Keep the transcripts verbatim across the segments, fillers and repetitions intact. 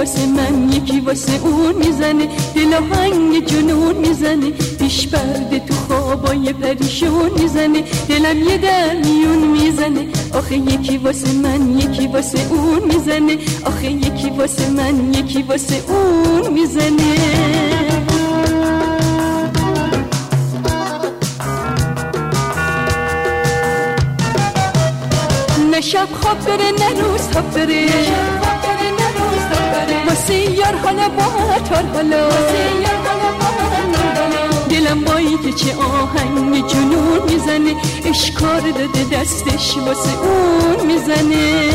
واسه من یکی واسه اون میزنه، دل آهنگ جنون میزنه، پیش پرده تو خوابای پریشون میزنه، دلم یه در میون میزنه، آخه یکی واسه من یکی واسه اون میزنه، آخه یکی واسه من یکی واسه اون میزنه. نه شب خواب بره نه روز خواب بره، واسه یار حالا با تار حالا، دلم بایی که چه آهنگ جنون میزنه، اشکار داده دستش واسه اون میزنه.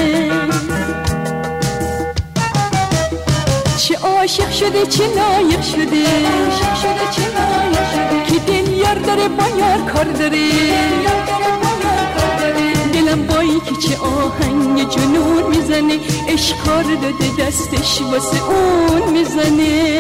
چه عاشق شده چه لایق شده، که دل یار داره با یار کار داره، دلم بایی که چه آهنگ جنون میزنه، اشکار داده دستش واسه اون میزنه.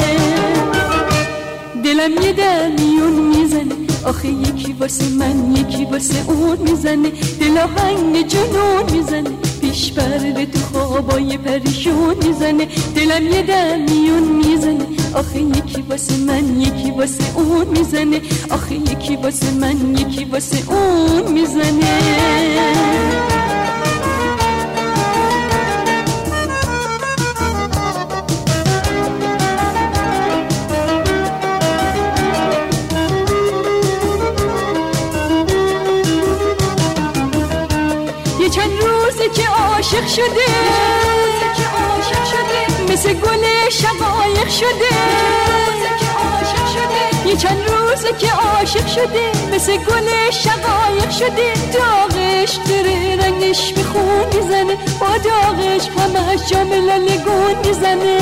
دلم یه در میون میزنه، آخه یکی واسه من یکی واسه اون میزنه، دل آهنگ جنون میزنه، پیش پرده تو خوابای پریشون میزنه، دلم یه در میون میزنه، آخه یکی واسه من یکی واسه اون میزنه، آخه یکی واسه من یکی واسه اون میزنه. یه چند روزه که عاشق شده، مثل گل شقایق شده، یه چند روزه که عاشق شده، مثل گل شقایق شده، داغش داره رنگش به خون میزنه، با داغش همش جام لالگون میزنه.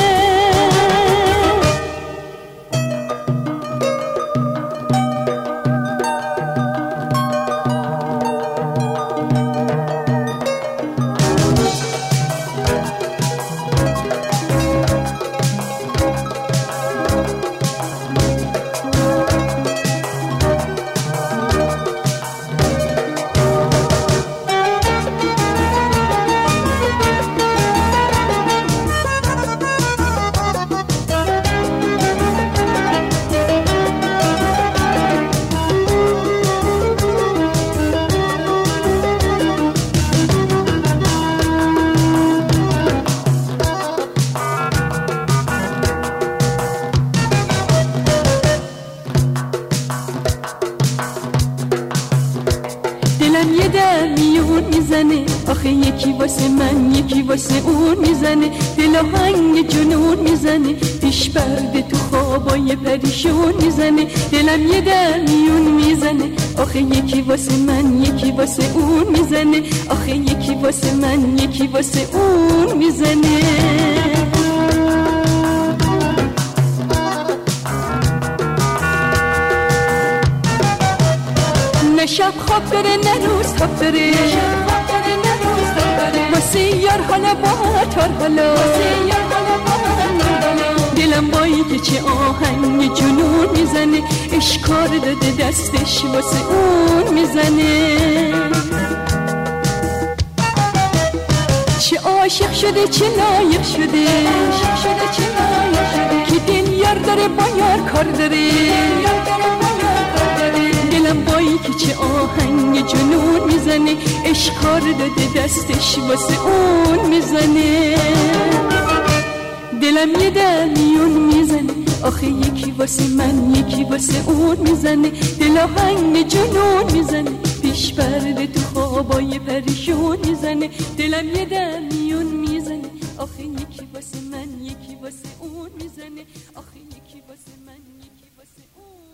دلم یه در میون میزنه، آخه یکی واسه من یکی واسه اون میزنه، دل آهنگ جنون میزنه، پیش پرده تو خوابای پریشون میزنه، دلم یه در میون میزنه، آخه یکی واسه من یکی واسه اون میزنه، آخه یکی واسه من یکی واسه اون میزنه. نه شب خواب بره نه روز خواب بره، واسه یار حالا با تار حالا، دلم بایی که چه آهنگ جنون میزنه، اشکار داده دستش واسه اون میزنه. چه عاشق شده چه لایق شده، که دل یار داره با یار کار داره، دلم بایی که چه آهنگ جنون میزنه، اشکار داده دستش واسه اون میزنه. دلم یه در میون میزنه، آخه یکی واسه من یکی واسه اون میزنه، دل آهنگ جنون میزنه، پیش پرده تو خوابای پریشون میزنه، دلم یه در میون میزنه، آخه یکی واسه من یکی واسه اون میزنه، آخه یکی واسه من یکی واسه اون.